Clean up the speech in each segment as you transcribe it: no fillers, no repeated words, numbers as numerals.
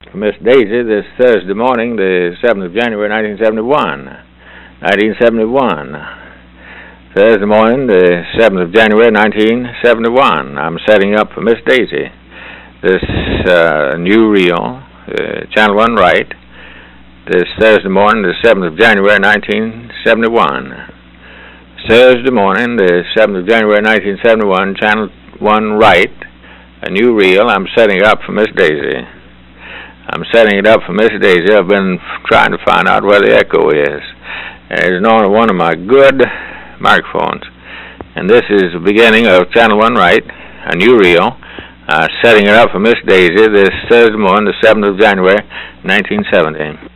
For Miss Daisy this Thursday morning, the 7th of January, 1971. 1971. Thursday morning, the 7th of January, 1971. I'm setting up for Miss Daisy this new reel, Channel 1 Right, this Thursday morning, the 7th of January, 1971. Thursday morning, the 7th of January, 1971, Channel 1 Right, a new reel I'm setting up for Miss Daisy. I'm setting it up for Miss Daisy. I've been trying to find out where the echo is. It's on one of my good microphones. And this is the beginning of Channel 1 Right, a new reel, setting it up for Miss Daisy this Thursday morning, the 7th of January, 1970.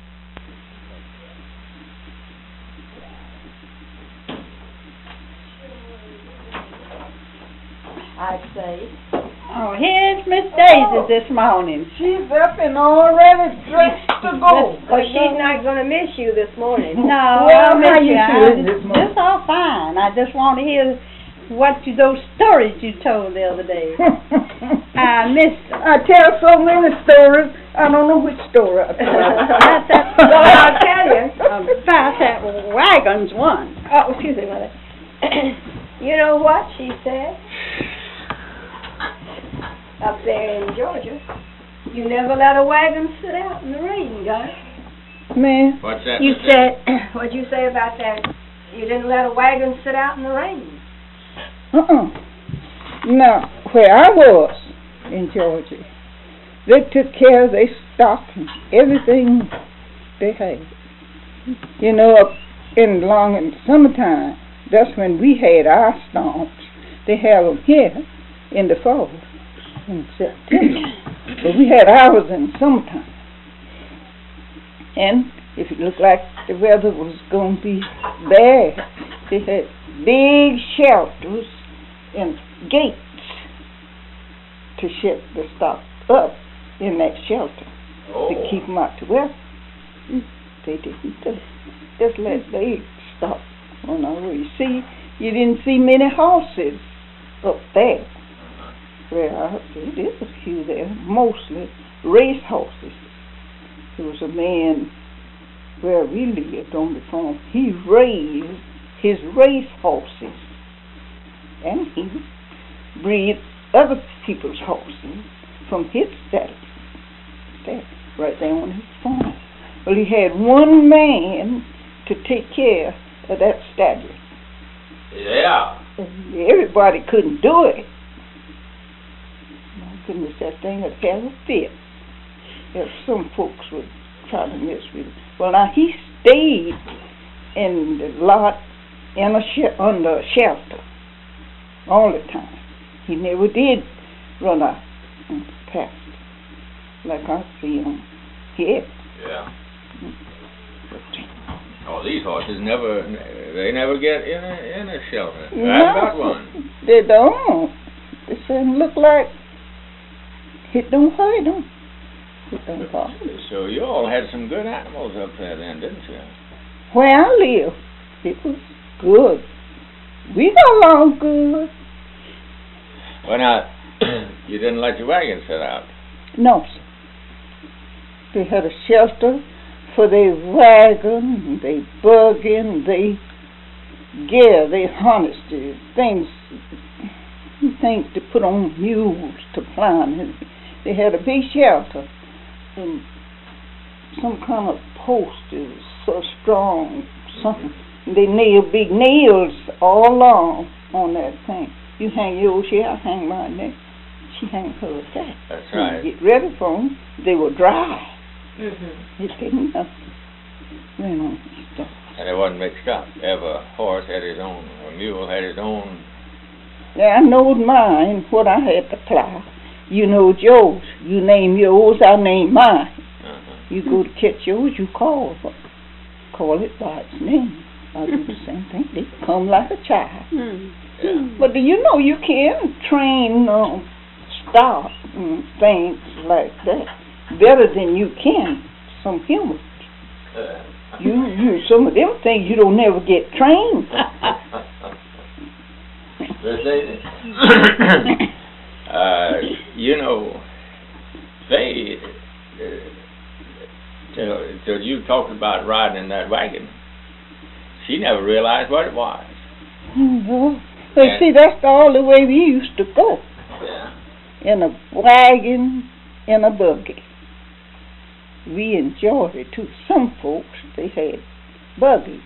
I'd say. Oh, here's Miss Daisy this morning. She's up and already dressed to go. Well, she's not going to miss you this morning. No, Well, I miss how you feeling you. this morning? It's all fine. I just want to hear those stories you told the other day. I tell so many stories, I don't know which story I tell. Well, I'll tell you. About that wagon's one. Oh, excuse me, Mother. You know what she said? Up there in Georgia, you never let a wagon sit out in the rain, guys. Man. What's that? You said, what'd you say about that? You didn't let a wagon sit out in the rain. Now, where I was in Georgia, they took care of their stock and everything they had. You know, up in the summertime, that's when we had our stomps. They have them here in the fall. In September, but we had ours in summertime. And if it looked like the weather was going to be bad, they had big shelters and gates to shut the stock up in that shelter to keep them out the weather. They didn't just let they stop on our way. You didn't see many horses up there. Well, there is a few there, mostly race horses. There was a man where we lived on the farm. He raised his race horses, and he bred other people's horses from his saddle. Right there on his farm. Well, he had one man to take care of that stable. Yeah. And everybody couldn't do it. Goodness, that thing would have a fit. If some folks would try to mess with it. Well, now he stayed in the lot under a shelter all the time. He never did run out past like I see him here. Yeah. Oh, these horses never get in a shelter. No, I've got one. They don't. It doesn't look like. It don't hurt them. It don't hurt. So you all had some good animals up there then, didn't you? Where I live, it was good. We got along good. Well, now, you didn't let your wagon sit out. No, sir. They had a shelter for their wagon, their buggy, and their harnesses, things to put on mules to climb. They had a big shelter and some kind of post is so strong, something. They nailed big nails all along on that thing. You hang yours here, I hang mine there. She hang hers there. That's right. Get ready for them. They were dry. Mm-hmm. It didn't ran on stuff. And it wasn't mixed up. Every horse had his own, a mule had his own. Yeah, I knowed mine, what I had to plow. You know yours. You name yours, I name mine. You go to catch yours, you call it by its name. I do the same thing. They come like a child. Yeah. But do you know you can train stock and things like that better than you can some humans. You some of them things you don't never get trained. You know, they until you talked about riding in that wagon. She never realized what it was. No. But see, that's all the way we used to go. Yeah. In a wagon, in a buggy. We enjoyed it too. Some folks, they had buggies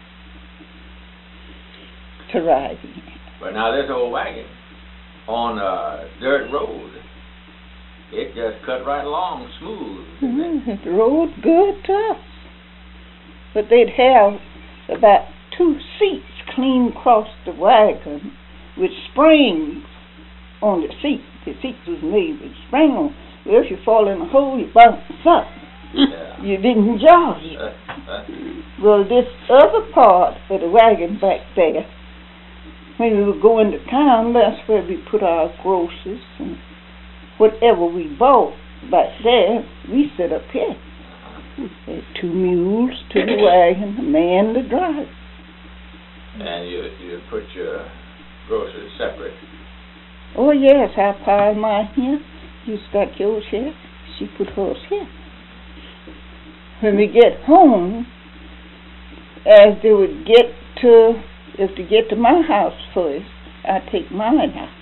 to ride in. But now this old wagon on a dirt road, it just cut right along smooth. It rode good to us. But they'd have about 2 seats clean across the wagon with springs on the seat. The seat was made with spring on. Well, if you fall in a hole, you bounce up. Yeah. You didn't enjoy it. Well, this other part of the wagon back there, when we were going to town, that's where we put our groceries and whatever we bought back there, we set up here. There 2 mules to the wagon, a man to drive. And you put your groceries separate. Oh yes, I piled mine here. You got yours here. She put hers here. When we get home, as they would get to, if to get to my house first, I take mine out.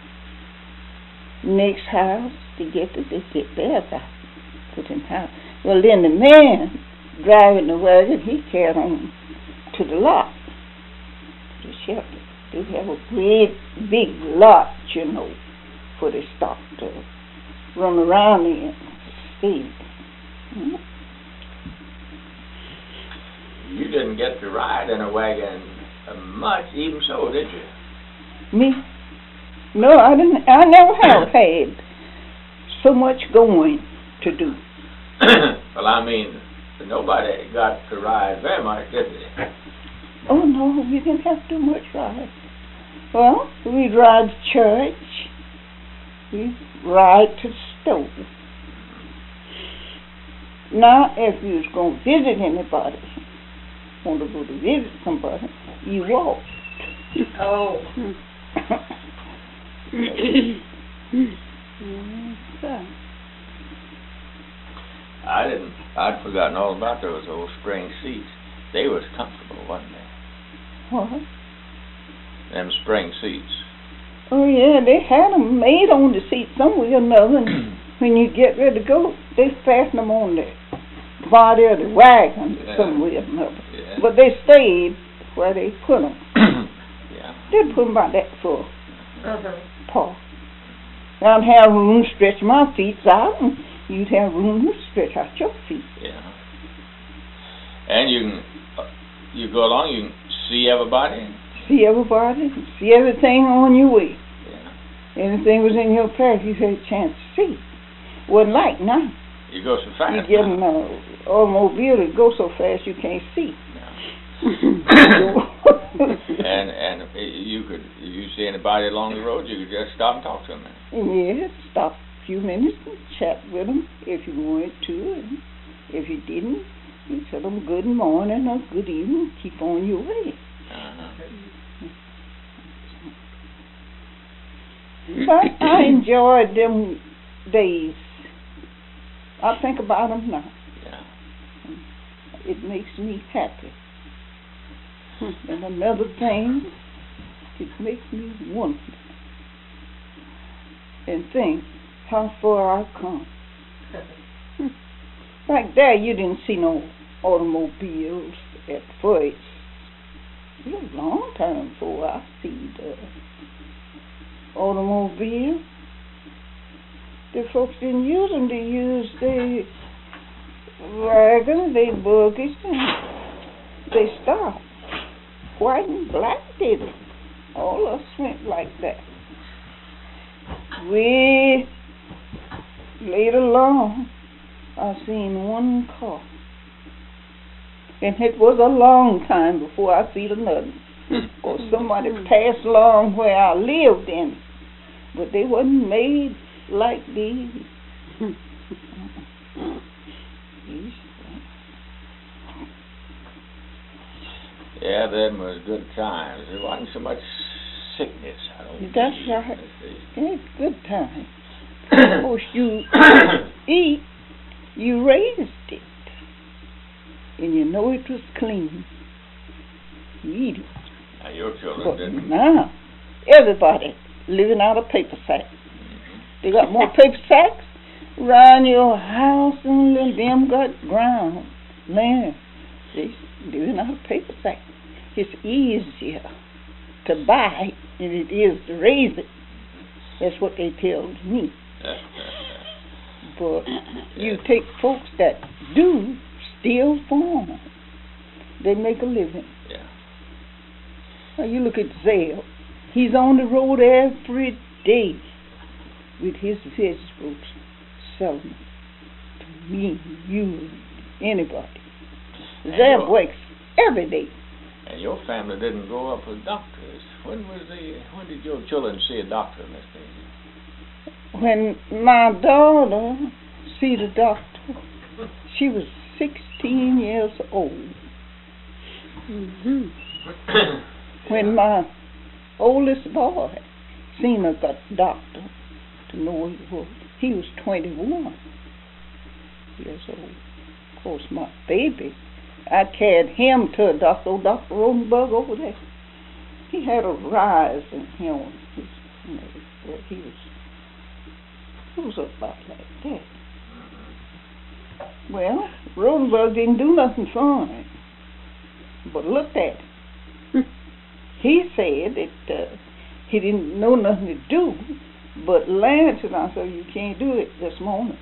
Next house to get to, they get theirs out. Put in house. Well, then the man driving the wagon, he carried on to the lot, to the shelter. They have a great big lot, you know, for the stock to run around in. See. You didn't get to ride in a wagon much, even so, did you? Me? No, I didn't. I never have had so much going to do. Well, I mean, nobody got to ride very much, did they? Oh no, we didn't have too much ride. Well, we'd ride to church. We'd ride to the store. Now, if you was going to visit anybody, want to go to visit somebody, you walked. Oh. I'd forgotten all about those old spring seats. They was comfortable, wasn't they? What? Them spring seats. Oh yeah, they had them made on the seat somewhere or another, and when you get ready to go, they fasten them on the body of the wagon somewhere or another. Yeah. But they stayed where they put them. Yeah. They put them about that for Uh-huh. Paul. I'd have room to stretch my feet out, and you'd have room to stretch out your feet. Yeah. And you go along, you can see everybody. See everybody, see everything on your way. Yeah. Anything was in your path, you had a chance to see. Wasn't like now. You go so fast. You get in an automobile that goes so fast you can't see. And you see anybody along the road, you could just stop and talk to them. Yeah, stop a few minutes and chat with them if you wanted to, and if you didn't, you tell them good morning or good evening, keep on your way. But I enjoyed them days. I think about them now. Yeah. It makes me happy. And another thing, it makes me wonder and think how far I've come. Back there, you didn't see no automobiles at first. It was a long time before I see the automobile. The folks didn't use them. They used the wagons, they buggies, and they stopped. White and black did it. All of us went like that. Way later along, I seen one car. And it was a long time before I seen another. Or somebody passed along where I lived in. But they wasn't made like these. Yeah, them was good times. There wasn't so much sickness. I don't That's believe, right. It's good time. Of course, you eat, you raised it. and you know it was clean, you eat it. Now, your children But didn't. now, everybody living out of paper sacks. They got more paper sacks around your house and them got ground, land. They living out of paper sacks. It's easier to buy than it is to raise it. That's what they tell me. But you take folks that do still farm. They make a living. Yeah. Now you look at Zale. He's on the road every day with his vegetables selling to me, you, anybody. Zale works every day. And your family didn't grow up with doctors. When did your children see a doctor, Miss Daisy? When my daughter see the doctor, she was 16 years old. Mm-hmm. When my oldest boy seen a doctor to know what he was 21 years old. Of course, my baby, I carried him to a doctor, old Dr. Rosenberg over there. He had a rise in him. He was about like that. Well, Rosenberg didn't do nothing for him, but looked at him. He said that he didn't know nothing to do, but Lance and I said, you can't do it this morning.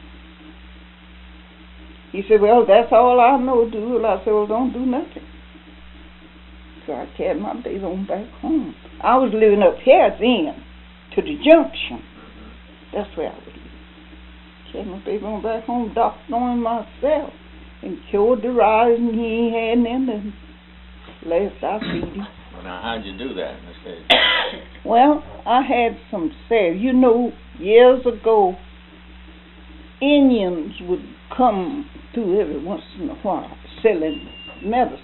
He said, well, that's all I know to do. Well, I said, well, don't do nothing. So I carried my baby on back home. I was living up here then, to the junction. That's where I was living. Carried my baby on back home, doctored on myself, and cured the rise, and he ain't had nothing. Last I feed him. Well, now, how'd you do that, Miss Daisy? Well, I had some sales. You know, years ago, Indians would come through every once in a while selling medicine.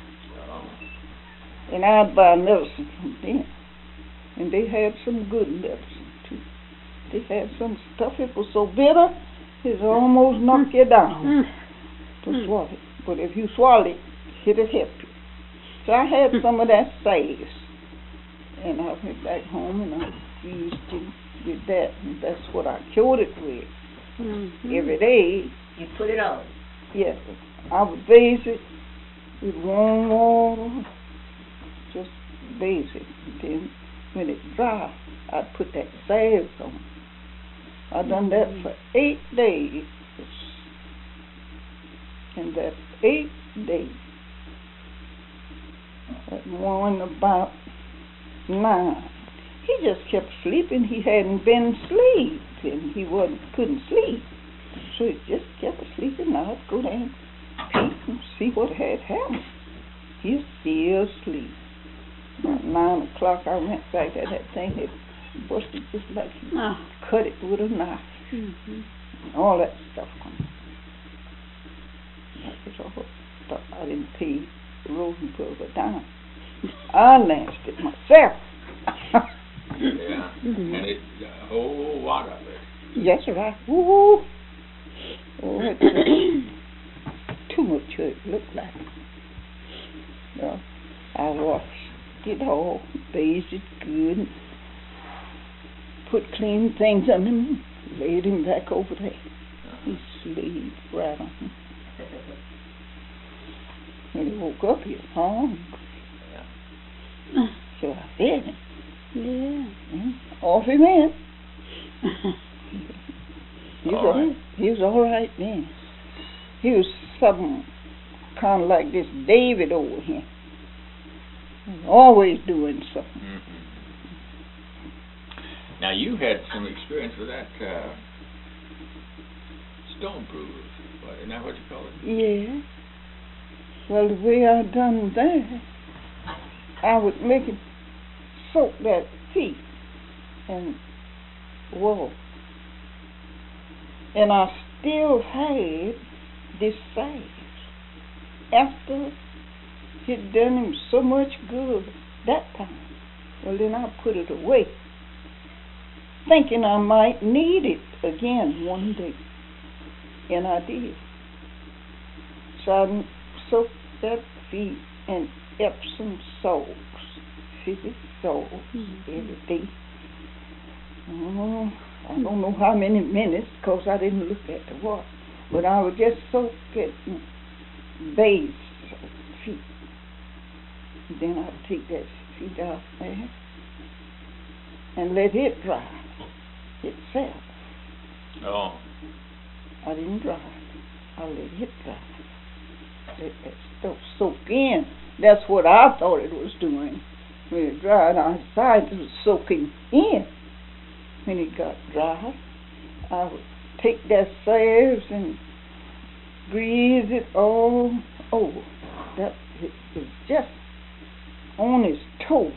And I'd buy medicine from them. And they had some good medicine, too. They had some stuff, it was so bitter, it almost knocked you down to swallow it. But if you swallow it, it'll help you. So I had some of that sage. And I went back home and I used it with that. And that's what I cured it with. Every day. You put it on. Yes, I would base it with warm water, just base it. And then when it dry, I'd put that salve on. I done that for 8 days. And that 8 days, at one about 9, he just kept sleeping. He hadn't been asleep, and he couldn't sleep. So he just kept sleeping. I'd go down, peek, and see what had happened. He was still asleep. About 9 o'clock, I went back there. That thing had busted just like he cut it with a knife. And all that stuff come. I didn't pay Rosenberg a dime. I lanced it myself. Yeah. And a whole lot of it. That's right. Woo! Oh, it's too much to it looked like. I washed it all, bathed it good, put clean things on him, laid him back over there. He sleep right on him. When he woke up, he was hungry. Yeah. So I fed him. Yeah. Off he went. He was all right then. He was something kind of like this David over here. Always doing something. Mm-hmm. Now, you had some experience with that stone bruise. Isn't that what you call it? Yeah. Well, the way I done that, I would make it soak that feet and whoa. And I still had this sage. After it done him so much good that time, well then I put it away, thinking I might need it again one day. And I did. So I soak that feet in Epsom salts, 50 salts every day. I don't know how many minutes, because I didn't look at the water. But I would just soak it and bathe feet. Then I would take that feet out there and let it dry itself. Oh. I didn't dry it. I let it dry. Let that stuff soak in. That's what I thought it was doing. When it dried outside, it was soaking in. When it got dry, I would take that salve and grease it all over. That it was just on his toe,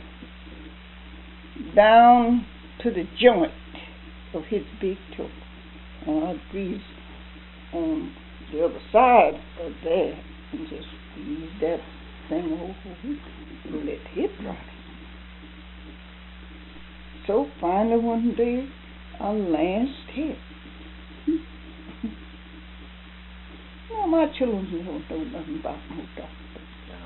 down to the joint of his big toe. And I'd grease on the other side of there and just grease that thing over and let it dry. So finally one day I lanced it. Well, my children don't know nothing about no doctor.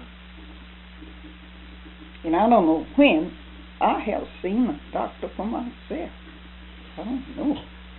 And I don't know when I have seen a doctor for myself. I don't know.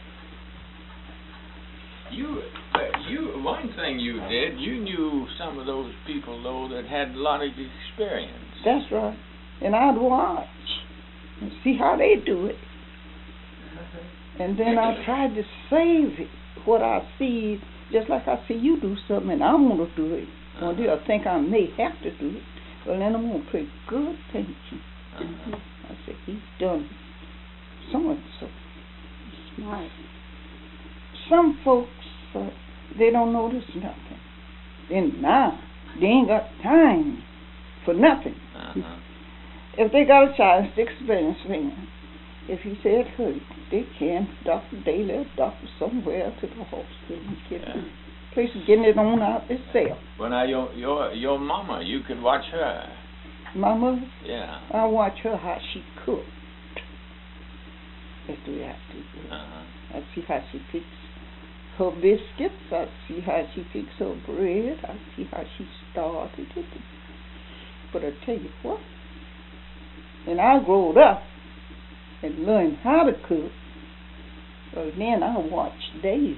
You one thing you did, you knew some of those people though that had a lot of experience. That's right. And I'd watch and see how they do it. And then I tried to save it, what I see, just like I see you do something and I want to do it. One day I think I may have to do it. Well, then I'm going to pay good attention. I said, he's done so and so. Smart. Some folks, they don't notice nothing. And now, they ain't got time for nothing. If they got a child, stick experience finger. If he said hurt, they can Dr. Daly or doctor somewhere to the hospital and get the place of getting it on out itself. Well, now your mama, you could watch her. Mama? Yeah. I watch her how she cooked. That's the way I do. I see how she picks her biscuits. I see how she picks her bread. I see how she started it. But I tell you what, and I growed up and learned how to cook. Well, then I watched Daisy.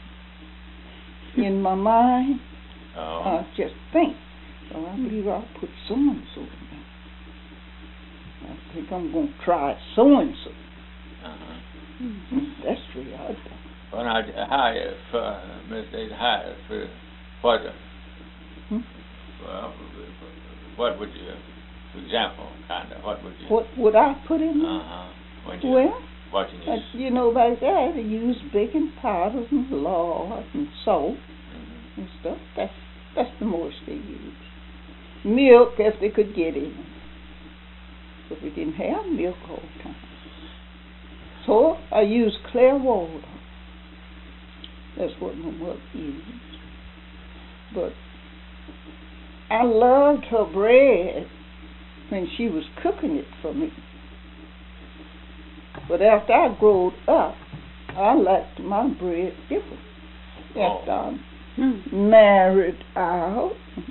In my mind, I just think, oh, I believe I'll put so-and-so in there. I think I'm going to try so-and-so. That's the way I do. Well, now, how, Miss Daisy, what would you, for example, kind of, what would you? What would I put in there? Well, watching this. you know, back there they use baking powders and lard and salt and stuff. That's the most they use. Milk, if they could get it. But we didn't have milk all the time. So I used clear water. That's what my mother used. But I loved her bread when she was cooking it for me. But after I grew up, I liked my bread different. After I married out,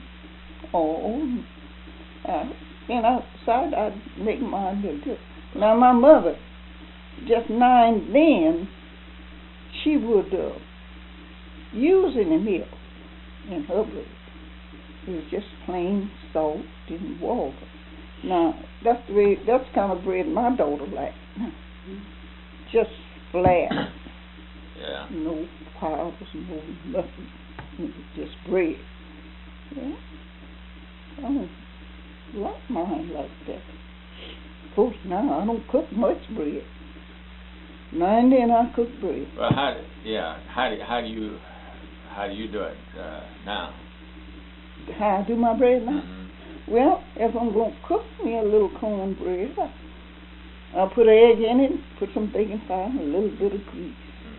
then I decided I'd make mine a little different. Now my mother, just now and then, she would use any milk in her bread. It was just plain salt and water. Now, that's the kind of bread my daughter liked. Just flat. Yeah. No powders, no nothing. Just bread. Yeah. I don't like mine like that. Of course, now I don't cook much bread. Now and then I cook bread. Well, how do you do it now? How I do my bread now? Well, if I'm going to cook me a little cornbread, I'll put an egg in it, put some baking powder, and a little bit of grease,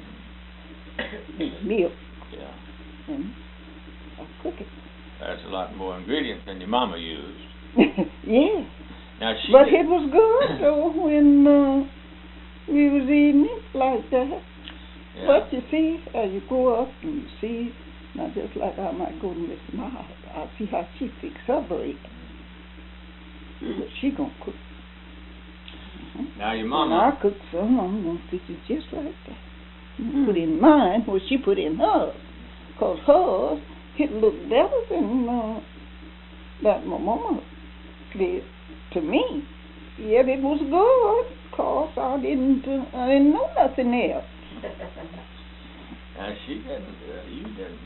and milk, and I'll cook it. That's a lot more ingredients than your mama used. Yeah. Now but it was good, though, when we was eating it like that. Yeah. But you see, as you grow up and you see Now, just like I might go to Miss Miles, I see how she fix her bread. But she gonna cook. Now your When mama. I cook some, I'm gonna fix it just like that. Put in mine what she put in hers. 'Cause hers, it looked better than that my mama did to me. Yet it was good, 'cause I didn't know nothing else. Now she didn't. You didn't.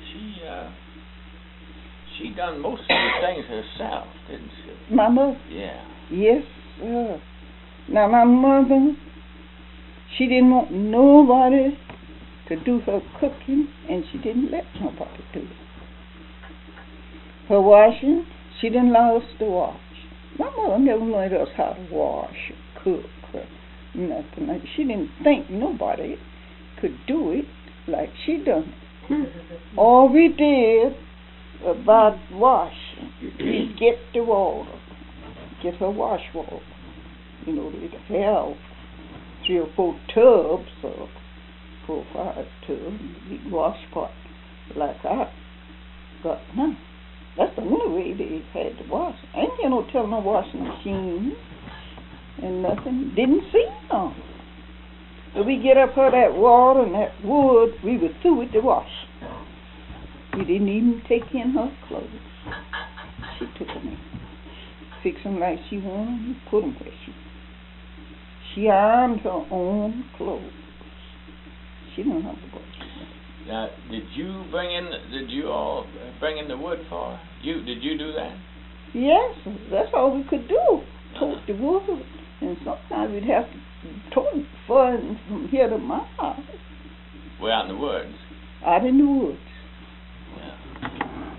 She done most of the things herself, didn't she? My mother, Yeah. yes, sir. Now my mother, she didn't want nobody to do her cooking, and she didn't let nobody do it. Her washing, she didn't allow us to wash. My mother never let us how to wash or cook or nothing. She didn't think nobody could do it like she done it. All we did about washing, we get the water, get her wash water. You know, we'd have 3 or 4 tubs or 4 or 5 tubs, big wash pot like I got now. That's the only way they had to wash. Ain't there no telling no washing machine and nothing. Didn't see none. So we get up her that water and that wood, we were through with the wash. We didn't even take in her clothes. She took them in. Fix them like she wanted and put them where she ironed her own clothes. She didn't have to wash them. Now, did you all bring in the wood for her? Did you do that? Yes, that's all we could do. Tote the wood. And sometimes we'd have to tote it from here to my house. Way out in the woods. Out in the woods. Yeah.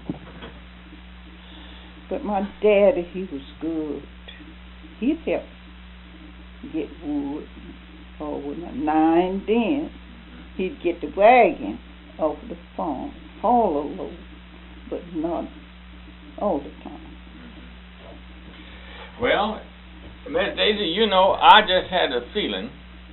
But my daddy, he was good. He'd help get wood. Or when now and then, he'd get the wagon off the farm, haul a load, but not all the time. Well, Miss Daisy, you know, I just had a feeling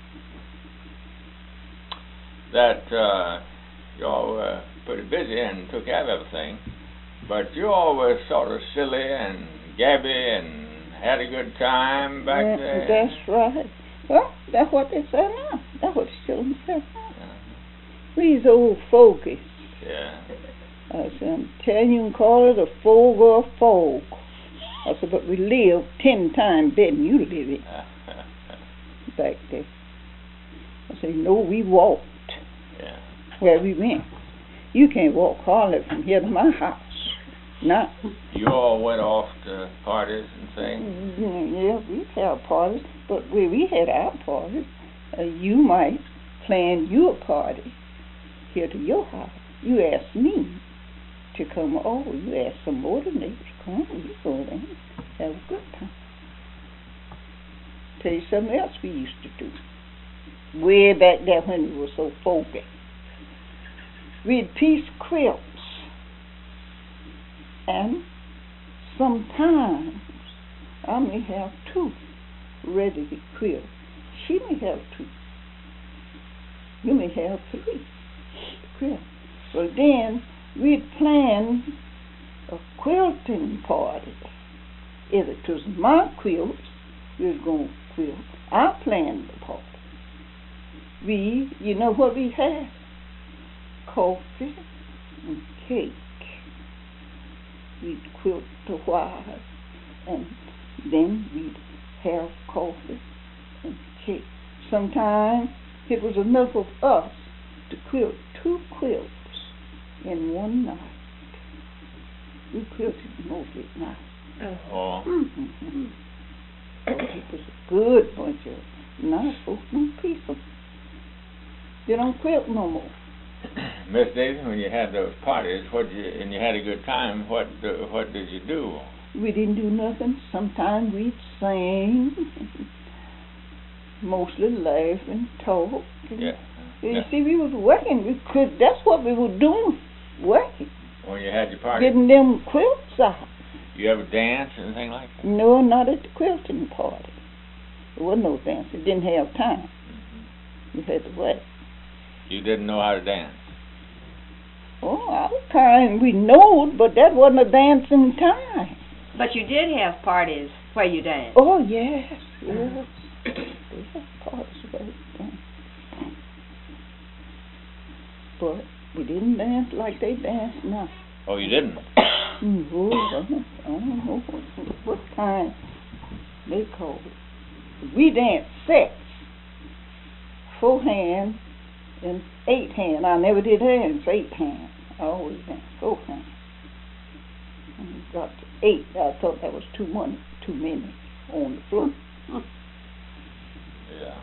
that y'all were pretty busy and took care of everything, but you all were sort of silly and gabby and had a good time back there. That's right. Well, that's what they say now. That's what the children say now. We's old fogies. Yeah. I said, I'm telling you, can call it a fog or a fog. I said, but we lived 10 times better than you live in back there. I said, no, we walked where we went. You can't walk hardly from here to my house. Not. You all went off to parties and things? Yeah, we'd have parties, but where we had our parties, you might plan your party here to your house. You asked me to come over. You asked some more than neighbors to come. We go there, have a good time. Tell you something else we used to do. Way back there when we were so folky. We'd piece quilts. And sometimes I may have 2 ready to quilt. She may have 2. You may have 3 to quilt. So then we'd plan a quilting party. If it was my quilts, we was going to quilt. I planned the party. You know what we had? Coffee and cake. We'd quilt a while, and then we'd have coffee and cake. Sometimes it was enough of us to quilt 2 quilts in one night. We quilted mostly at night. Oh. Mm-hmm. It was a good bunch of nice folks, no people. They don't quilt no more. Miss Daisy, when you had those parties, and you had a good time, what did you do? We didn't do nothing. Sometimes we'd sing, mostly laugh and talk. Yeah. You see, we was working. That's what we were doing, working. When you had your party? Getting them quilts out. You ever dance or anything like that? No, not at the quilting party. There wasn't no dance. We didn't have time. We had to work. You didn't know how to dance? Oh, our time we knowed, but that wasn't a dancing time. But you did have parties where you danced. Oh, yes, yes. They had parties where we danced. But we didn't dance like they dance now. Oh, you didn't? No, I don't know what time they called it. We danced sets, 4 hand and 8 hand. I never did dance 8 hand. I always danced 4 hand. And we got to 8. I thought that was too many on the floor. Yeah.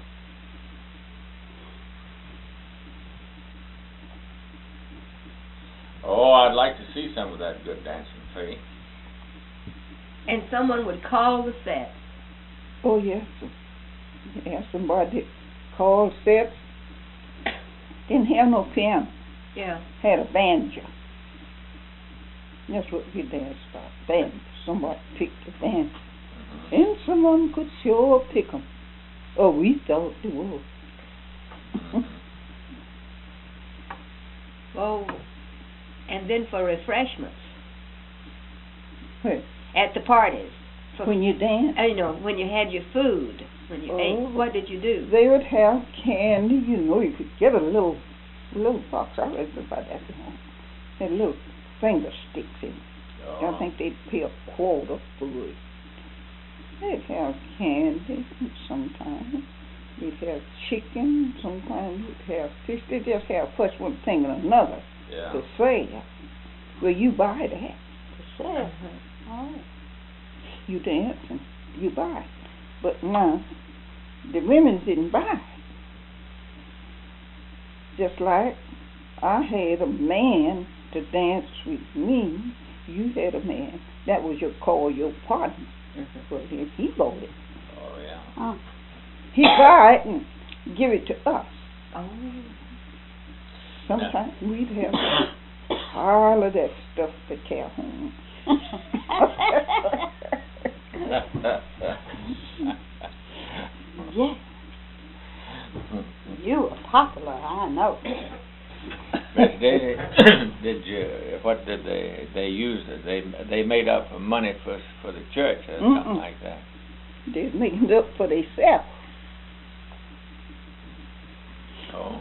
Oh, I'd like to see some of that good dancing, Faye. And someone would call the set. Oh, yes. Yeah, somebody called sets. Didn't have no piano. Yeah. Had a banjo. That's what we danced about. Banjo. Somebody picked the banjo. And someone could sure pick 'em. Oh, we thought they would. Oh, and then for refreshments Well, at the parties. when you dance, You know, when you had your food, when you ate, what did you do? they would have candy. You know, you could get a little box. I read about that before. Had little finger sticks in it. I think they'd pay a quarter for it. They'd have candy sometimes. They'd have chicken. Sometimes they'd have fish. They just have first one thing and another Yeah. to sell. Well, you buy that to sell. Oh. You dance and you buy. But now, the women didn't buy. Just like I had a man to dance with me, you had a man. That was your partner. But if he bought it, Oh, yeah. he buy it and give it to us. Oh. Sometimes we'd have all of that stuff to carry home. Yeah. You were popular, I know. Miss Daisy, what did they use? They made up money for the church or something like that. They was making it up for themselves. Oh.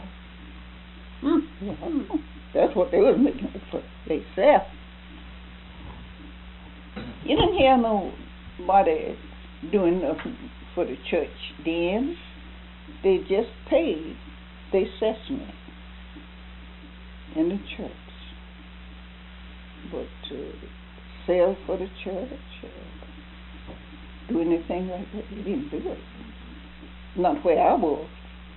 That's what they was making it for themselves. You didn't hear nobody doing nothing for the church then. They just paid their sesame in the church. But to sell for the church, do anything like that, they didn't do it. Not where I was.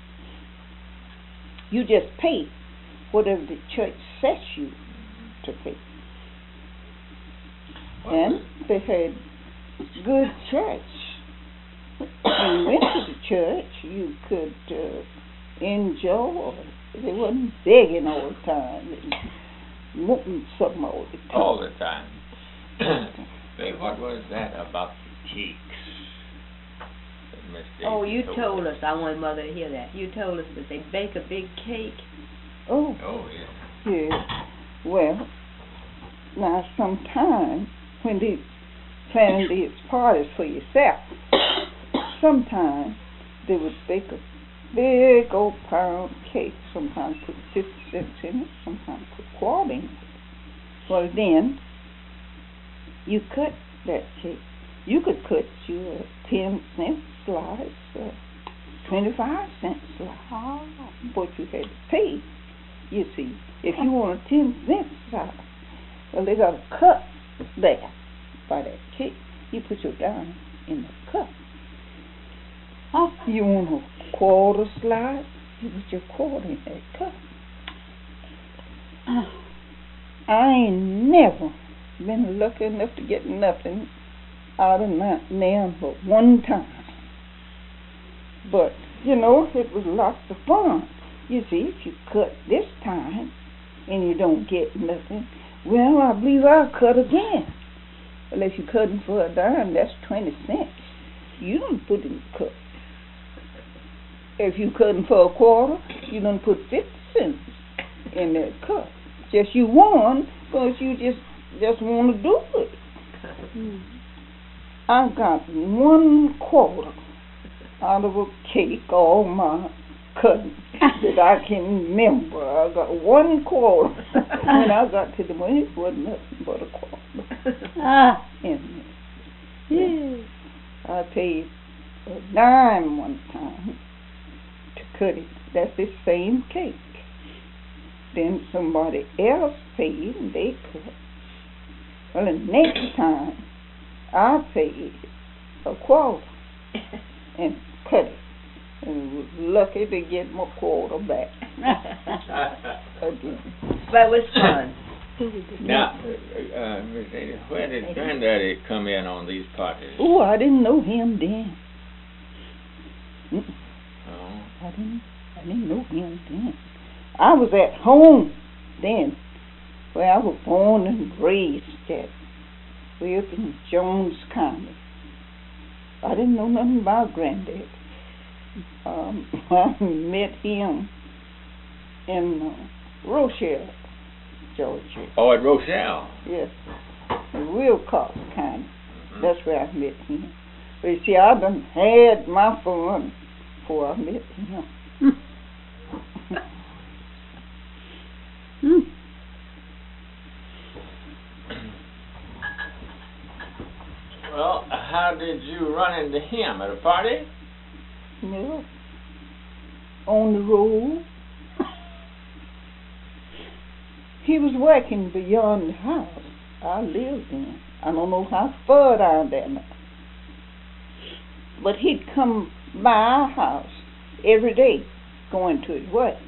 You just pay whatever the church sets you to pay. And they had good church. When you went to the church, you could enjoy. They wasn't begging all the time and wanting something all the time. All the time. Hey, what was that about the cakes? that Miss Daisy Oh, you told us? us. I want Mother to hear that. You told us that they bake a big cake. Oh, Oh, yeah. yeah. Well, now sometimes when they planning these parties for yourself, sometimes they would bake a big old pound cake. Sometimes put 50 cents in it, sometimes put a quarter in it. Well, then you cut that cake. You could cut you a 10-cent slice, a 25-cent slice, but you had to pay. You see, if you want a 10-cent slice, well, they got a cup there by that cake. You put your dime in the cup. You want a quarter slice, you put your quarter in that cup. I ain't never been lucky enough to get nothing out of them but one time. But, you know, it was lots of fun. You see, if you cut this time and you don't get nothing, well, I believe I'll cut again. Well, if you're cutting for a dime, that's 20 cents. You don't put in the cup. If you're cutting for a quarter, you don't put 50 cents in that cup. just you won because you just want to do it. I got 1/4 out of a cake, all my cousins that I can remember. I got 1/4. When I got to the money, it wasn't nothing but a quarter. And I paid a dime one time to cut it. That's the same cake. Then somebody else paid and they cut. Well, the next time I paid a quarter and cut it. And was lucky to get my quarter back. Again. That was fun. Now, Miss Ada, where did Granddaddy come in on these parties? Oh, I didn't know him then. Oh. I didn't know him then. I was at home then, where I was born and raised at, way up in Jones County. I didn't know nothing about Granddaddy. I met him in Rochelle, Georgia. Oh, at Rochelle? Yes, Wilcox County. That's where I met him. But you see, I done had my fun before I met him. Well, how did you run into him? At a party? No. On the road. He was working beyond the house I lived in. I don't know how far down there now. But he'd come by our house every day, going to his work.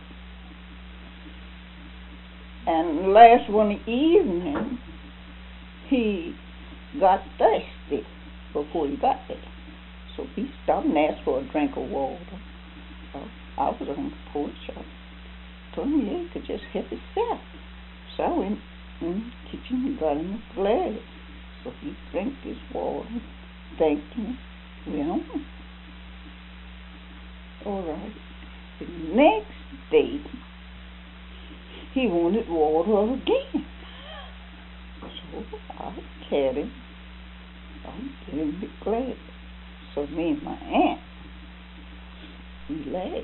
And last one evening, he got thirsty before he got there. So he stopped and asked for a drink of water. So I was on the porch. I told him, yeah, he could just help himself. So I went in the kitchen and got him a glass. So he drank his water, thanked me, went home. All right. The next day, he wanted water again. So I carried him. I gave him the glass. So me and my aunt, we laughed.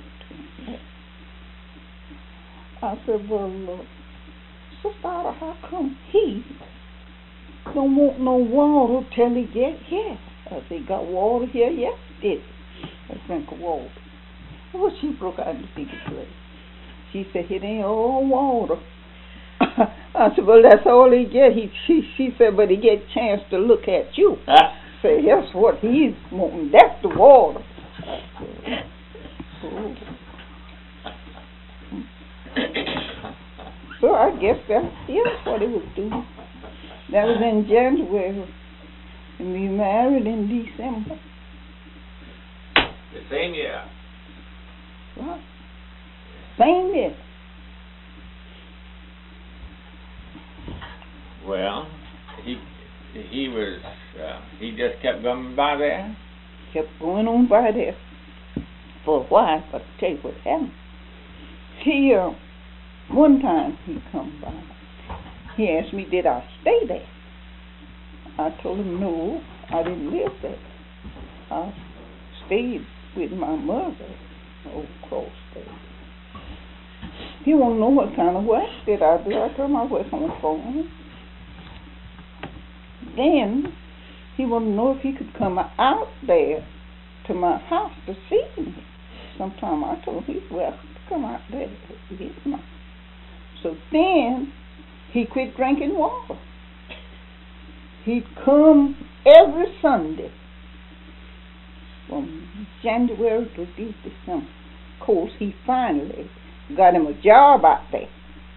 I said, well, Sister Ada, how come he don't want no water till he get here? I said, got water here? Yes, did. A drink of water. Well, she broke out in the biggest glass. She said, it ain't all water. I said, well, that's all he get. She said, but he get a chance to look at you. Say, that's what he's wanting. That's the water. I said, oh. So I guess that's what he was doing. That was in January, and we married in December. The same year. Right. Same year. Well, he just kept coming by there? Kept going on by there for a while, but I'll tell you what happened. One time he come by, he asked me, did I stay there? I told him, no, I didn't live there. I stayed with my mother, old cross there. He wanted to know what kind of work did I do. I told him I work on the phone. Then he wanted to know if he could come out there to my house to see me. Sometime I told him he's welcome to come out there to get me. So then he quit drinking water. He'd come every Sunday from January to December. Of course, he finally got him a job out there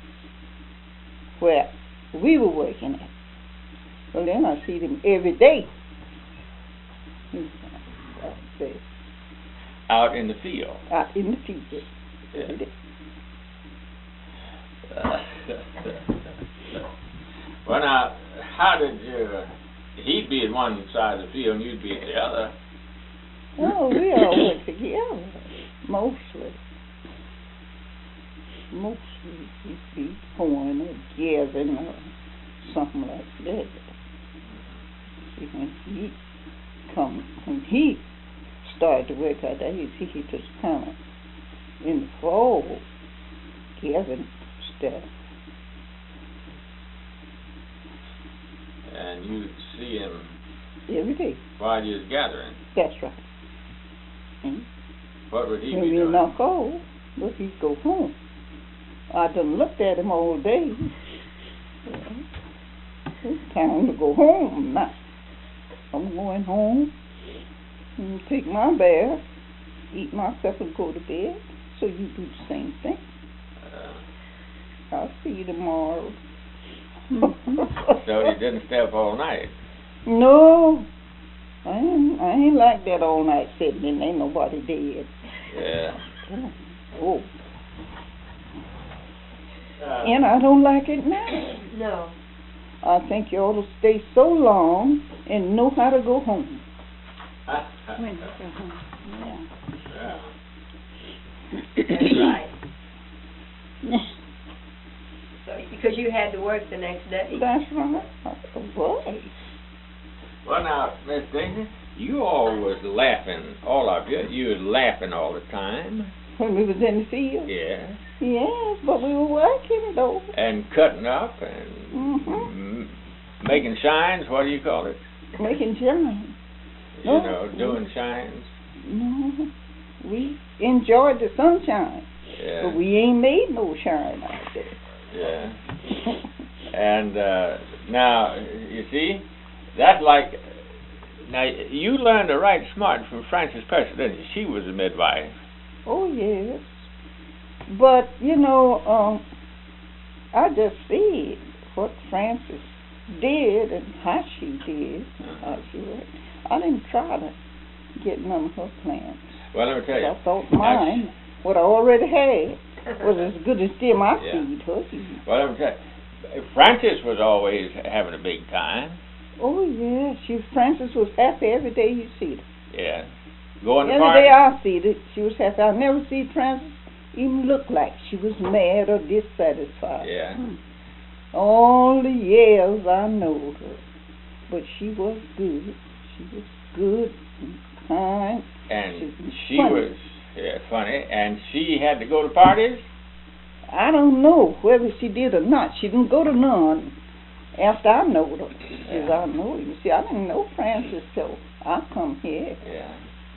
where we were working at. Well, then I see him every day. Out in the field? Out in the field. Yeah. Well, now, how did he'd be at one side of the field and you'd be at the other? Oh, we all work together, mostly. He'd be hoeing or gathering or something like that. See, when he started to work out there, he just kind of in the fall gathering stuff. And you see him Every day. while you was gathering. That's right. And What would he when be we doing? knock off, but he'd go home. I done looked at him all day. It's time to go home now. I'm going home and take my bath, eat myself and go to bed. So you do the same thing. I'll see you tomorrow. So you didn't stay up all night? No, I ain't like that all night sitting and ain't nobody dead. Yeah. Oh. And I don't like it now. No. I think you ought to stay so long and know how to go home. When to go home. Yeah. That's right. So, because you had to work the next day. That's right. Boy. Well, now, Miss Dixon, you all was laughing, all of you. You was laughing all the time. When we was in the field? Yeah. Yes, but we were working though. And cutting up and making shines. What do you call it? Making shine. You know, doing shines. No, we enjoyed the sunshine, Yeah. but we ain't made no shine out there. Yeah. And now, you see, that's like, now you learned to write smart from Frances Purcell, didn't you? She was a midwife. Oh yes, but you know, I just see what Frances did and how she did, how she worked. I didn't try to get none of her plans. Well, let me tell you. I thought mine, what I already had, was as good as them I Yeah. feed her. Well, let me tell you. Frances was always having a big time. Oh yeah, Frances was happy every day you see her. Yeah. Going to Every parties. day I see her, she was happy. I never see Frances even look like she was mad or dissatisfied. Yeah. All the years I know her, but she was good. She was good and kind. And she funny. was funny, and she had to go to parties? I don't know whether she did or not. She didn't go to none after I knowed her. As I know her. You see, I didn't know Frances till I come here. Yeah.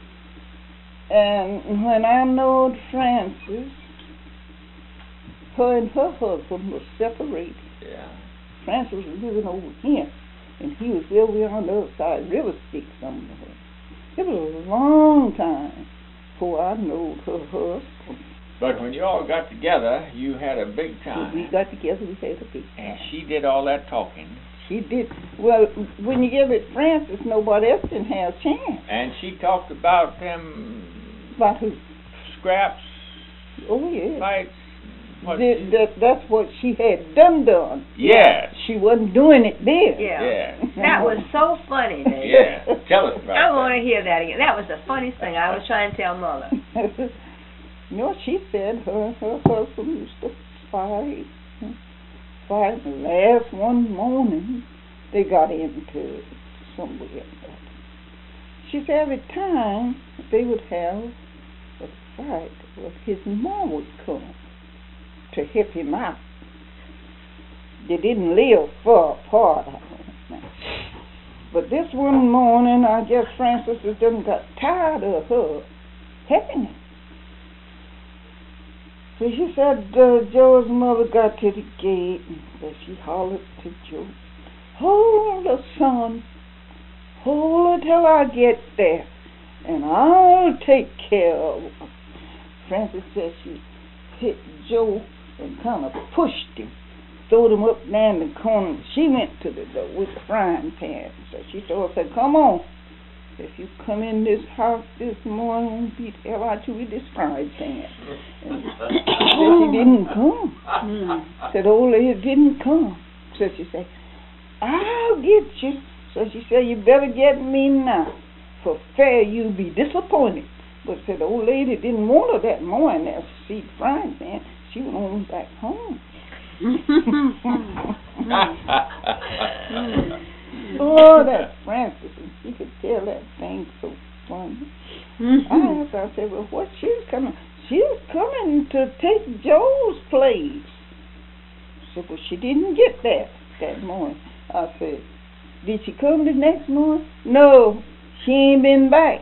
And when I knowed Frances, her and her husband were separated. Yeah. Frances was living over here, and he was over on the other side, River Stick somewhere. It was a long time before I knowed her husband. But when you all got together, you had a big time. When we got together, we had a big time. And she did all that talking. She did. Well, when you give it Frances, nobody else didn't have a chance. And she talked about them About who? scraps, Oh, yeah. fights. What That's what she had done. Yes. She wasn't doing it there. Yeah. Yeah. That was so funny, Dave. Yeah. Tell us about I that. want to hear that again. That was the funniest thing I was trying to tell Mother. You know, she said her husband used to fight. And last one morning, they got into somewhere. She said every time they would have a fight, well, his mom would come to help him out. They didn't live far apart, I don't know. But this one morning, I guess Frances has done got tired of her helping him. So she said Joe's mother got to the gate and she hollered to Joe, "Hold her, son. Hold her till I get there, and I'll take care of her." Frances said she hit Joe and kind of pushed him, throwed him up down the corner. She went to the door with the frying pan. So she told her, "Come on. If you come in this house this morning, I'm beat the hell out you with this frying pan." And said she didn't come. Said old lady didn't come. So she said, "I'll get you." So she said, "You better get me now. For fair you'll be disappointed." But said the old lady didn't want her that morning there to see the frying pan. she went on back home. Oh, that Francis, she could tell that thing so funny. I asked her, I said, well, what she was coming? She was coming to take Joe's place. She said, well, she didn't get that morning. I said, did she come the next morning? No, she ain't been back.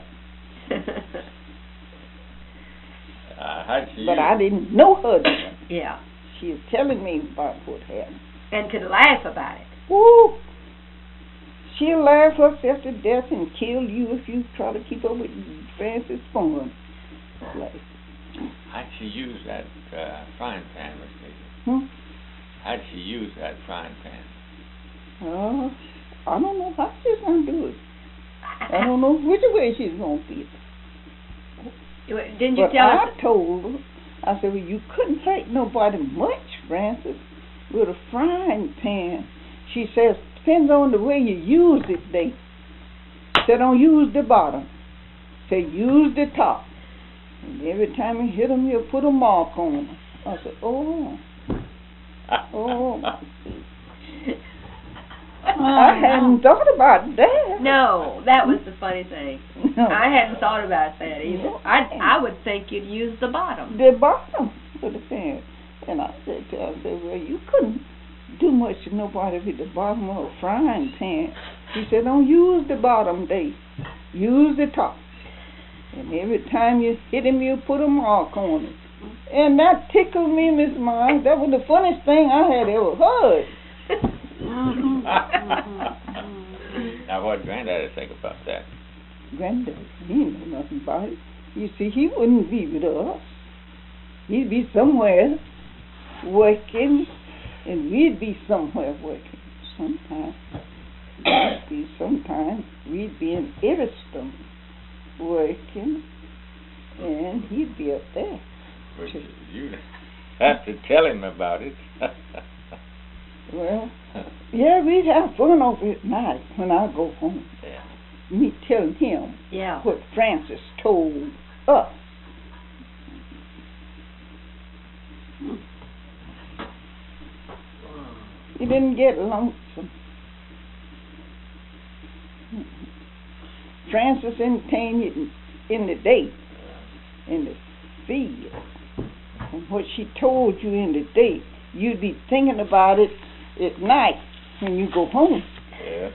But I didn't know her then. Yeah. She was telling me about what happened. And could laugh about it. Woo! She'll laugh herself to death and kill you if you try to keep up with Francis Fun. How'd she use that frying pan, Miss Nikki? How'd she use that frying pan? I don't know how she's going to do it. I don't know which way she's going to fit. Didn't you tell us? I told her, I said, well, you couldn't hurt nobody much, Francis, with a frying pan. She says, depends on the way you use it, they say don't use the bottom. Say use the top. And every time you hit them, you put a mark on them. I said, oh. I hadn't thought about that. No, that was the funny thing. No. I hadn't thought about that either. No. I would think you'd use the bottom. The bottom of the pan. And I said to her, well, you couldn't do much to nobody with the bottom of a frying pan. She said, don't use the bottom, Dave. Use the top. And every time you hit him, you put a mark on it. And that tickled me, Miss Miles. That was the funniest thing I had ever heard. Now, what Granddaddy think about that? Granddaddy, he didn't know nothing about it. You see, he wouldn't be with us. He'd be somewhere working, and we'd be somewhere working. Sometimes we'd be in Evanston working, and he'd be up there. Well, you have to tell him about it. Well, yeah, we'd have fun over at night when I go home. Yeah. Me telling him what Francis told us. He didn't get lonesome. Francis entertained you in the day, in the field. And what she told you in the day, you'd be thinking about it at night when you go home. Yeah.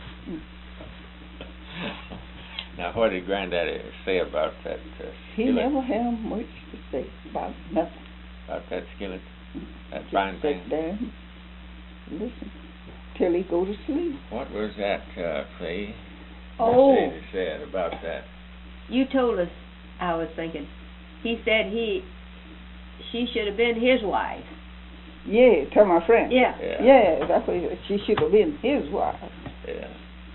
Now, what did Granddaddy say about that He skillet? never had much to say about nothing. About that skillet? That frying pan? Sit there and listen till he go to sleep. What was that, Faye? Oh. Mercedes said about that? You told us, I was thinking. He said she should have been his wife. Yeah, tell my friend. Yeah. Yeah, that's what she should have been his wife. Yeah.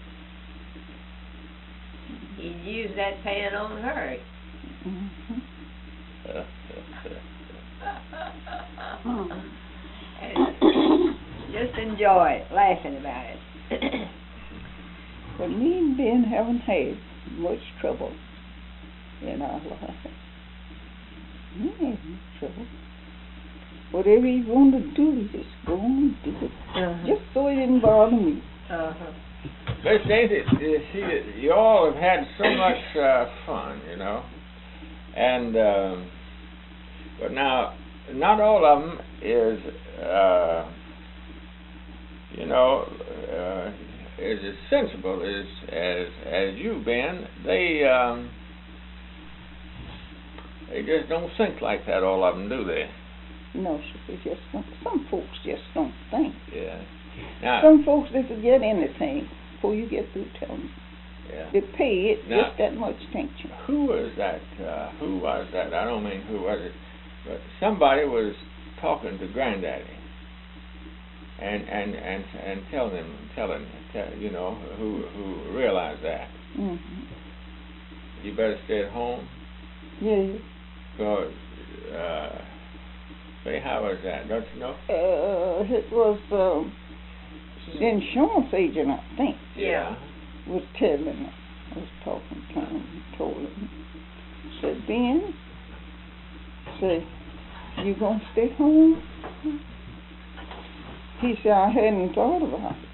He'd use that pan on her. Mm-hmm. Just enjoy it, laughing about it. But me and Ben haven't had much trouble in our life. We ain't had much trouble. Whatever he wanted to do, he just go on and do it. Just so it didn't bother me. But ain't it, see, you all have had so much fun, you know. And, but now, not all of them is, you know, is as sensible as you've been. They just don't think like that, all of them, do they? No, sir, just don't. Some folks just don't think. Yeah. Now, some folks, they forget anything before you get through telling them. Yeah. They pay it Now, just that much attention. Who was that? I don't mean who was it, but somebody was talking to Granddaddy and telling you know, who realized that. Mm-hmm. You better stay at home. Yeah. Because, say, how was that? Don't you know? It was the insurance agent, I think. Yeah. Was telling him. I was talking to him and told him. Said, Ben, say, You gonna stay home? He said, I hadn't thought about it.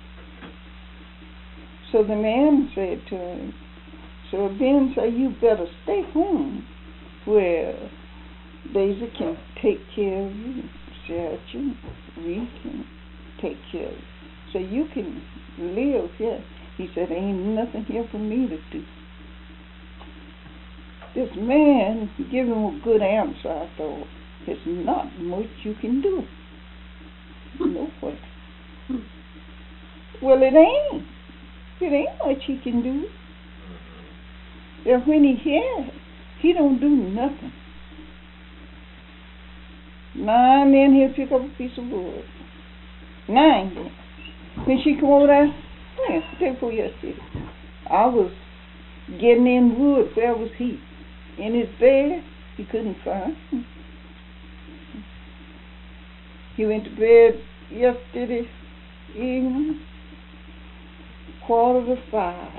So the man said to him, so Ben said, you better stay home where Daisy can take care of you, shelter you, we can take care of you. So you can live here. He said, ain't nothing here for me to do. This man gave him a good answer, I thought. There's not much you can do. No way. Well, it ain't. It ain't much he can do. And when he here, he don't do nothing. Now and then he'll pick up a piece of wood. Now and then. When she come over there, yeah, day before yesterday, I was getting in wood. Where was he? In his bed? He couldn't find him. He went to bed yesterday evening, 4:45.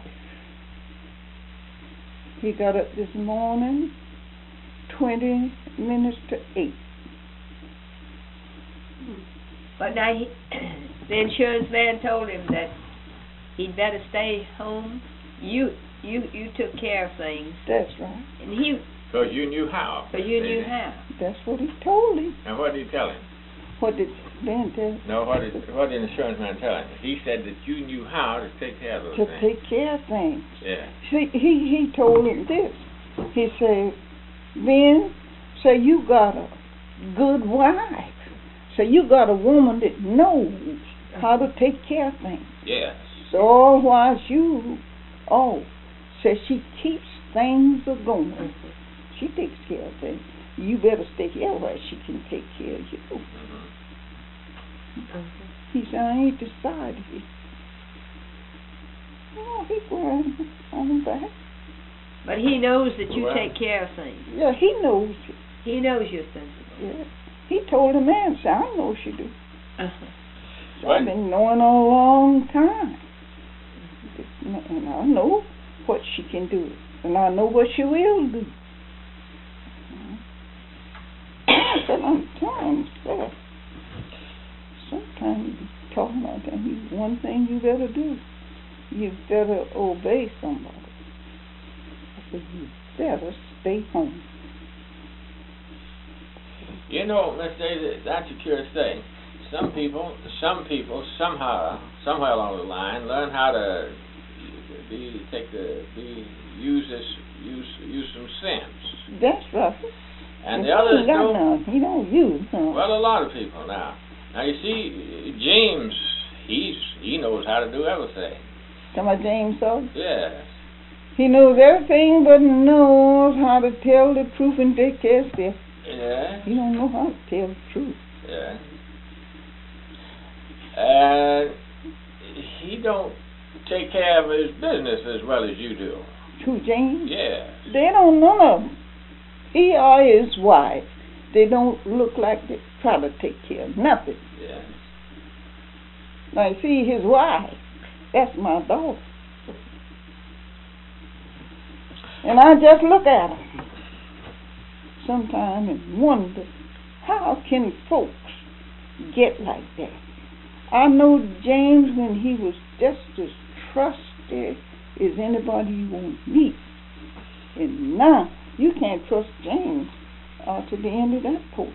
He got up this morning, 20 minutes to 8. But now the insurance man told him that he'd better stay home. You took care of things. That's right. And he. Because you knew how. So you knew how. That's what he told him. And what did he tell him? What did Ben tell him? No, what did the insurance man tell him? He said that you knew how to take care of those To things. take care of things. Yeah. See, he told him this. He said, Ben, say you got a good wife. So you got a woman that knows how to take care of things. Yes. So all while you, says she keeps things a-going. She takes care of things. You better stay here where she can take care of you. He said, I ain't decided it. Oh, he going on back. But he knows that you take care of things. Yeah, he knows it. He knows you're sensible. Yeah. He told the man, said, I know she do. Uh-huh. So I've been knowing her a long time. And I know what she can do. And I know what she will do. But I'm telling you, sometimes you talk about that. One thing you better do, you better obey somebody. I said, you better stay home. You know, Miss Daisy, that's a curious thing. Some people, somehow, somewhere along the line, learn how to use some sense. That's right. And the others don't. He don't use none. Well, a lot of people now. Now you see, James, he knows how to do everything. Come on, James, so? Yes. He knows everything, but knows how to tell the truth and take care of stuff. Yeah. He don't know how to tell the truth. Yeah. And he don't take care of his business as well as you do. True, James? Yes. They don't, none of them. He or his wife, they don't look like they try to take care of nothing. Yes. Now, you see, his wife, that's my daughter. And I just look at her sometimes and wonder, how can folks get like that? I know James when he was just as trusted as anybody you want to meet. And now, you can't trust James to the end of that porch.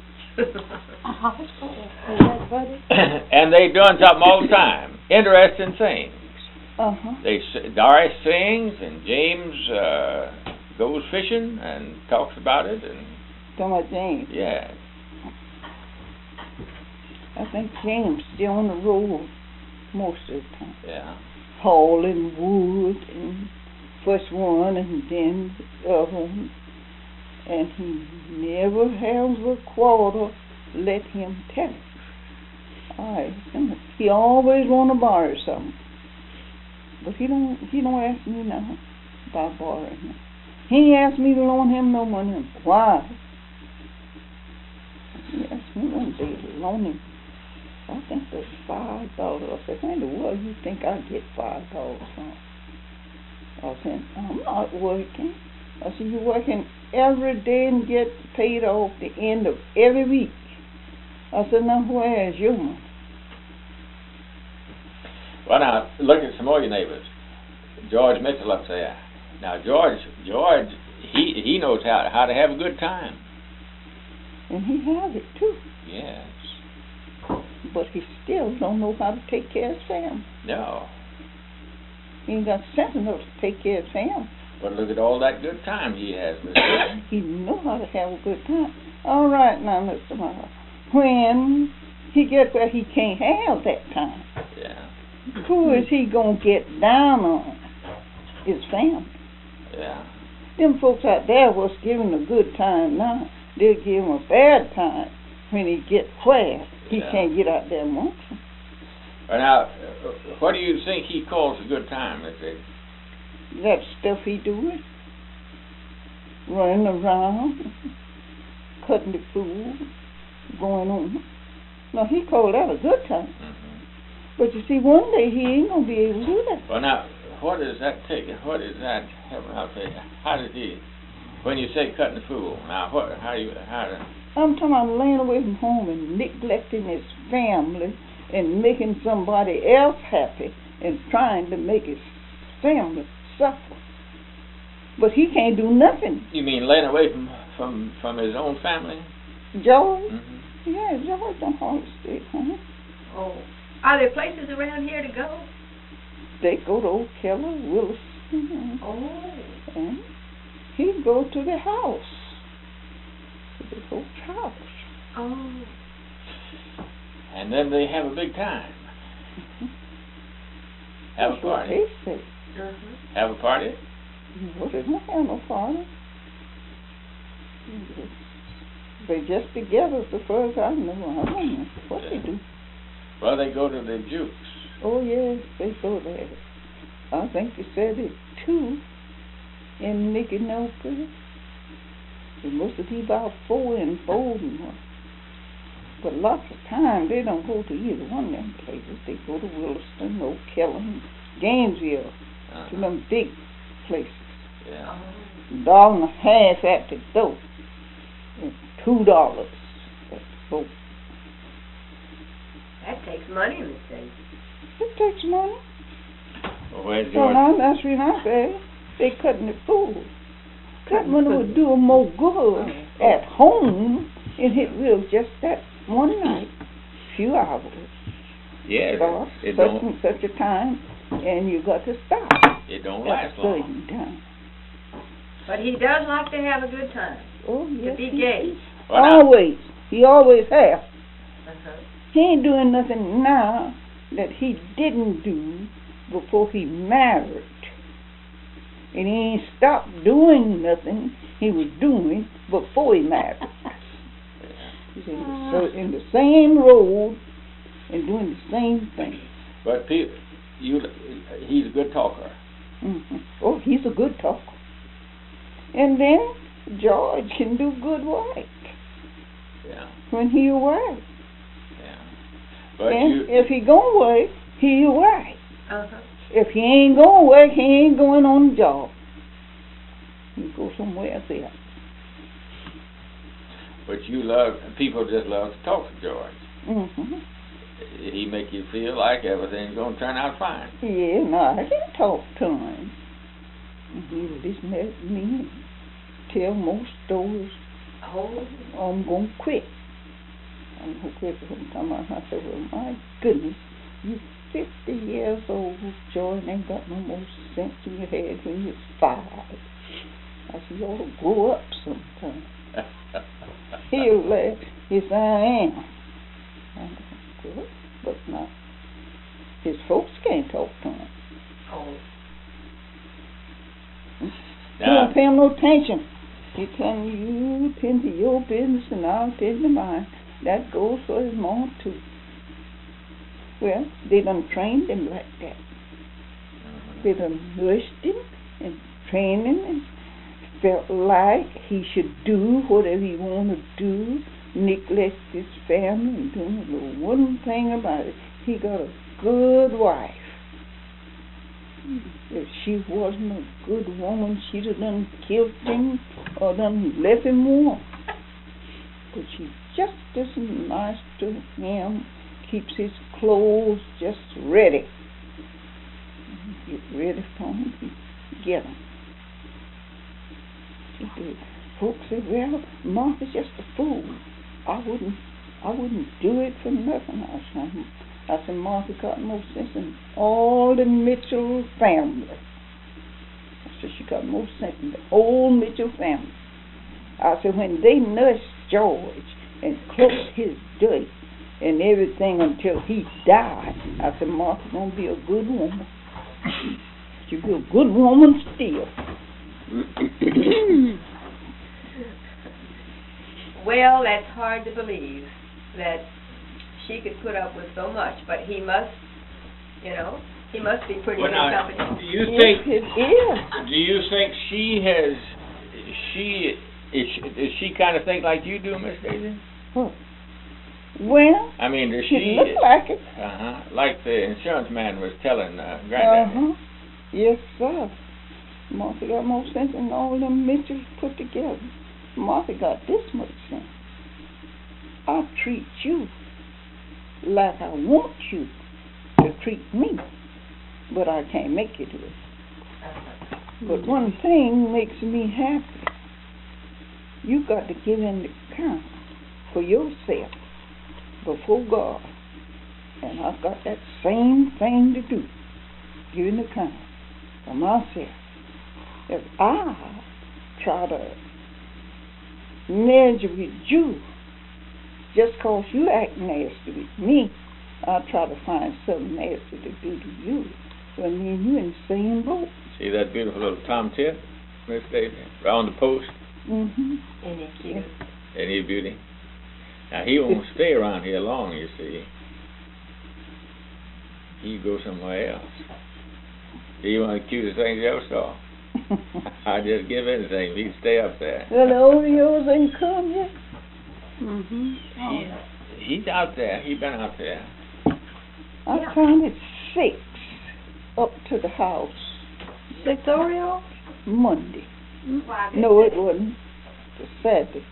And they doing something all the time. Interesting things. Doris sings and James goes fishing and talks about it. And talking about James? Yeah. I think James still on the road most of the time. Yeah. Hauling wood and first one and then the other one. And he never has a quarter, let him tell it. He always want to borrow something. But he don't ask me now about borrowing. He ain't asked me to loan him no money. Why? He asked me one day to loan him, I think it was $5. I said, where in the world you think I get $5 from? I said, I'm not working. I said, you're working every day and get paid off the end of every week. I said, now where's your money? Well, now, look at some more of your neighbors. George Mitchell up there. Now, George, he knows how to have a good time. And he has it, too. Yes. But he still don't know how to take care of Sam. No. He ain't got sense enough to take care of Sam. But look at all that good time he has, Miss Sam. He know how to have a good time. All right, now, Mr. Miles. When he gets where he can't have that time, Yeah. who is he gonna get down on? His family. Yeah. Them folks out there was giving a good time now. They'll give him a bad time when he gets where he Yeah. can't get out there amongst them. Well, now, what do you think he calls a good time, Miss Sam? That stuff he doing, running around, cutting the food, going on. Now he called that a good time. Mm-hmm. But you see, one day he ain't gonna be able to do that. Well, now, what does that take? What is that? How did he? When you say cutting the fool, now how do? I'm talking about laying away from home and neglecting his family and making somebody else happy and trying to make his family suffer. But he can't do nothing. You mean laying away from his own family? George? Mm-hmm. Yeah, George don't hardly stay at home. Oh. Are there places around here to go? They go to Old Keller, Williston, Oh. and he go to the house, to the whole house. Oh. And then they have a big time. Have a That's what party. they say. Uh-huh. Have a party? No, they don't have no party. They just together as far as I know. I don't know what they do. Well, they go to the Jukes. Oh, yes, they go there. I think they said it too in Mickinoka. It must be about 4 in Bowden. But lots of time they don't go to either one of them places. They go to Williston, Oak Keller, Gainesville, to them big places. Yeah. $1.50 at the door, and $2 at the boat. That takes money, Miss Daisy. It takes money. Well, where's So George? now that's when I say they cutting the food. That money would do 'em more good at home, and it will just that one night, few hours. Yeah, Start it such don't. and such a time, and you got to stop It don't at a last long. certain time. But he does like to have a good time. Oh yes, be he gay. is. Well, now, Always, he always has. Uh-huh. He ain't doing nothing now that he didn't do before he married. And he ain't stopped doing nothing he was doing before he married. He's in the same road and doing the same thing. but he's a good talker. Mm-hmm. Oh, he's a good talker. And then George can do good work Yeah, when he away. yeah. But And if he gonna work, he away. Uh-huh. If he ain't gonna work, he ain't going on the job. He go somewhere else. people just love to talk to George. Mm-hmm. He make you feel like everything's gonna turn out fine. Yeah, no, I can talk to him. He'll listen at me and tell more stories. Oh. I'm gonna quit. I'm gonna quit sometime. I said, well, my goodness, you 50 years old, Joy, and ain't got no more sense in your head when you're 5. I said, you ought to grow up sometime. He'll laugh. Yes, I am. I'm gonna grow up, but not. His folks can't talk to him. Oh. You Now, don't pay him no attention. He telling you attend to your business and I'll attend to mine. That goes for his mom too. Well, they done trained him like that. They done nursed him and trained him and felt like he should do whatever he wanted to do, neglect his family and do the one thing about it. He got a good wife. If she wasn't a good woman, she'd have done killed him or done left him warm. But she's just as nice to him, keeps his clothes just ready. Get ready for him, get him. She did. Folks said, well, Martha's just a fool. I wouldn't do it for nothing. I said, Martha got more sense than all the Mitchell family. I said, she got more sense than the whole Mitchell family. I said, when they nursed George and closed his dirt and everything until he died, I said, Martha's gonna be a good woman. She'll be a good woman still. Well, that's hard to believe that she could put up with so much, but he must, you know, he must be pretty good company. Do you think? Yes, it is. Do you think she has? Does she kind of think like you do, Miss Daisy? Huh. Well, I mean, does she she? look like it. Like the insurance man was telling Granddaddy. Yes, sir. Martha got more sense than all them Mitchells put together. Martha got this much sense. I treat you like I want you to treat me, but I can't make you do it. But one thing makes me happy. You got to give an account for yourself before God. And I've got that same thing to do. Give an account for myself. If I try to measure with you just cause you act nasty with me, I'll try to find something nasty to do to you. Well, me and you in the same boat. See that beautiful little tomtit, Miss Daisy, around the post? Mm-hmm. And he's cute. Ain't he a beauty? Now, he won't stay around here long, you see. He go somewhere else. He one of the cutest things you ever saw. I'd just give anything if he'd stay up there. Well, the Oreos ain't come yet. He's out there. He's been out there. I counted 6 up to the house 6 Oreos? Monday. No, it wasn't. It was Saturday.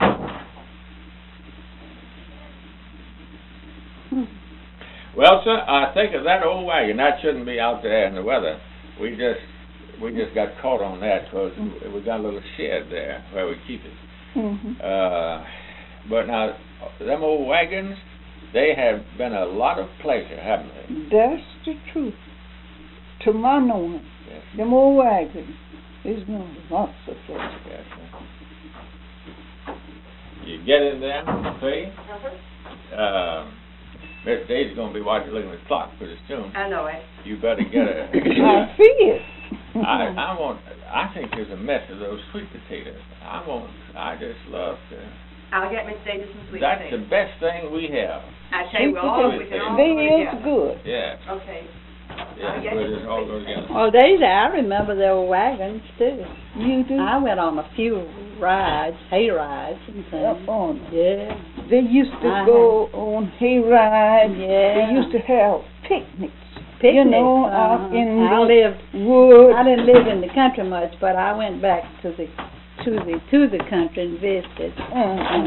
Well, sir, I think of that old wagon. That shouldn't be out there in the weather. We just got caught on that because we got a little shed there where we keep it. But now, them old wagons, they have been a lot of pleasure, haven't they? That's the truth. To my knowing, Yes. them old wagons is been lots of pleasure. Yes, sir. You get in there, see? Miss Daisy's going to be watching, looking at the clock pretty soon. I know it. You better get a... I see it. I think there's a mess of those sweet potatoes. I just love to... I'll get Miss Davis some sweet That's potatoes. the best thing we have. I tell you, we can all They go is together. good. Yeah. Okay. Yeah, yes. we'll just all go together. Oh, Daisy, I remember there were wagons too. You do? I went on a few rides, hay rides and Up things. on. Yeah. They used to go on hay rides. Yeah. They used to have picnics. Picnics. You know, out in I the lived. woods. I didn't live in the country much, but I went back to the country and visited, and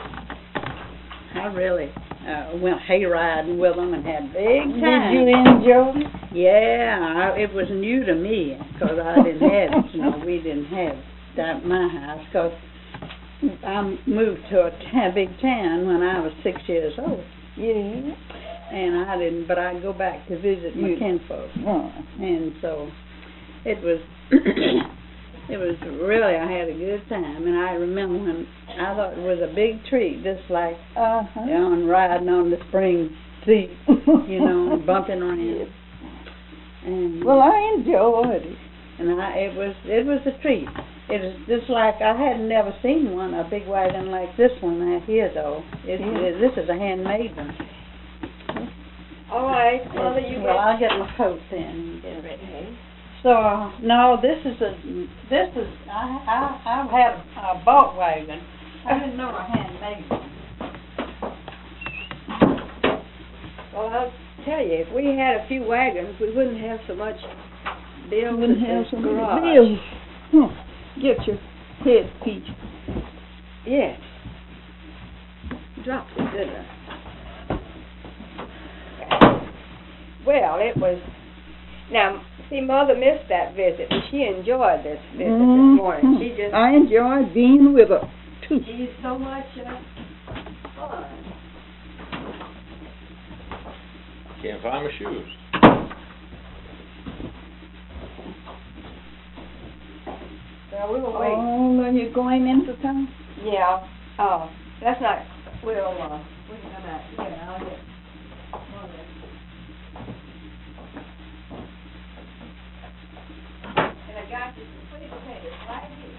I really went hay riding with them and had big Did time. you enjoy it? Yeah, it was new to me because I didn't have it. You know, we didn't have that at my house because I moved to a big town when I was 6 years old. Yeah. And I didn't, but I'd go back to visit my kinfolk. And so it was, really, I had a good time. And I remember when I thought it was a big treat, just like on riding on the spring seat, you know, and bumping around. And well, I enjoyed it. And it was a treat. It was just like I had never seen a big wagon like this one out here, though. This is a handmade one. All right. Mother, you Well, I'll get my coat then and get ready. So no, I've had a bought wagon. I didn't know a handmade one. Well, I'll tell you, if we had a few wagons, we wouldn't have so much Bill Wouldn't was have the so many garage. bills. Huh. Get your headpiece. Yes. Dropped it, didn't I? Well, it was, now, see, Mother missed that visit, but she enjoyed this visit this morning. She just, I enjoyed being with her, too. she's so much fun. Can't find my shoes. Well, we will wait. Oh, are you going into town? Yeah, that's not, we can come out, yeah, I'll get Mother. And I got you some sweet potatoes right here.